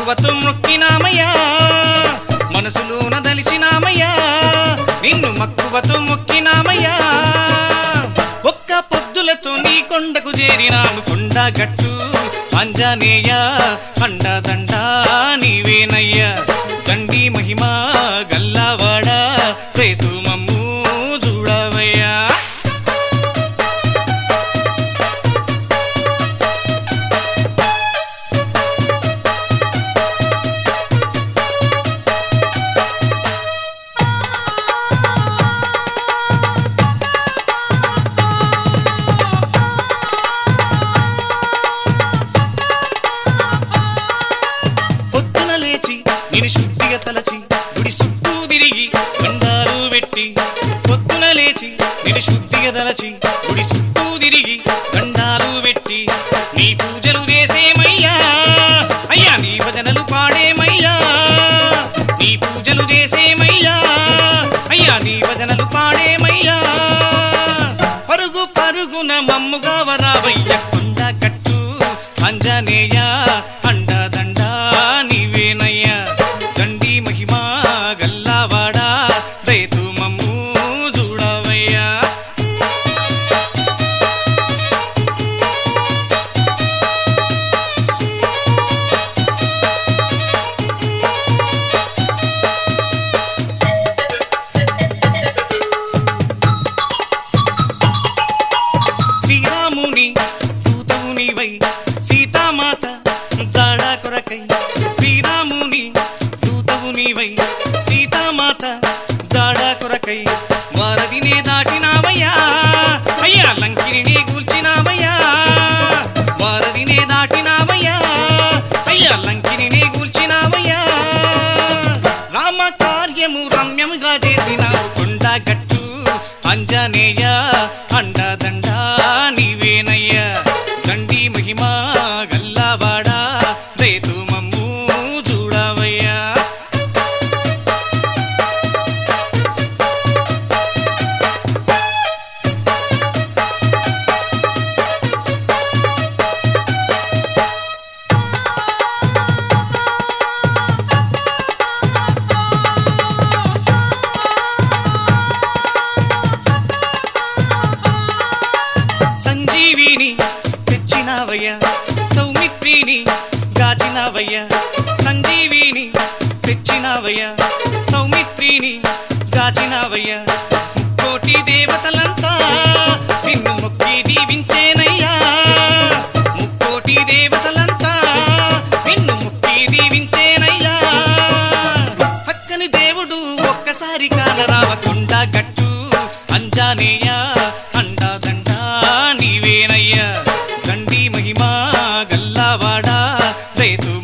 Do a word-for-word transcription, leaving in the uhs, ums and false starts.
మక్కువతో మొక్కినామయ్యా మనసులోన దలిచినామయ్యా నిన్ను మక్కువతో మొక్కినామయ్యా ఒక్క పొద్దులతో నీ కొండకు చేరినాము కొండగట్టు ఆంజనేయ అండదండ నీవేనయ్యా దండి మహిమా గల్లావాడ రేతు మమ్ము చూడవయ్యా నిన్ను శుద్ధిగా తలచి గుడి చుట్టూ తిరిగి దండాలు పెట్టి పొద్దున లేచి నిన్ను శుద్ధిగా తలచి గుడి చుట్టూ తిరిగి దండాలు పెట్టి నీ పూజలు చేసేమయ్యా అయ్యా నీ భజనలు పాడేమయ్యా నీ పూజలు చేసేమయ్యా అయ్యా నీ భజనలు పాడేమయ్యా పరుగు పరుగున మమ్ముగా వరావయ్య కొండగట్టు ఆంజనేయ అండదండ నీవేనయ్యా దండి మహిమా గల్లావాడ రేతు మమ్ము చూడవయ్యా శ్రీరాముని దూతవు నీవై సీతామాత జాడ కొరకై శ్రీరాముని దూతవు నీవై సీతామాత జాడ కొరకై వారధినే దాటినావయ్యా అయ్యా లంకిని గూల్చినావయ్యా వారధినే దాటినావయ్యా అయ్యా లంకిని గూల్చినావయ్యా రామ కార్యము రమ్యముగా చేసినావు కొండగట్టు ఆంజనేయ అండదండ నీవేనయ్యా దండి మహిమా గల్లావాడ రేతు మమ్ము చూడవయ్యా సంజీవిని తెచ్చినావయ్యా సౌమిత్రిని గాచినావయ్యా సంజీవిని తెచ్చినావయ్యా సౌమిత్రిని గాచినావయ్యా కోటి దేవతలంతా నిన్ను మొక్కి దీవించేనయ్యా ముక్కోటి దేవతలంతా నిన్ను మొక్కి దీవించేనయ్యా చక్కని దేవుడు ఒక్కసారి కానరావ కొండగట్టు ఆంజనేయ అండదండ నీవేనయ్యా దండి మహిమా గల్లావాడ రేతు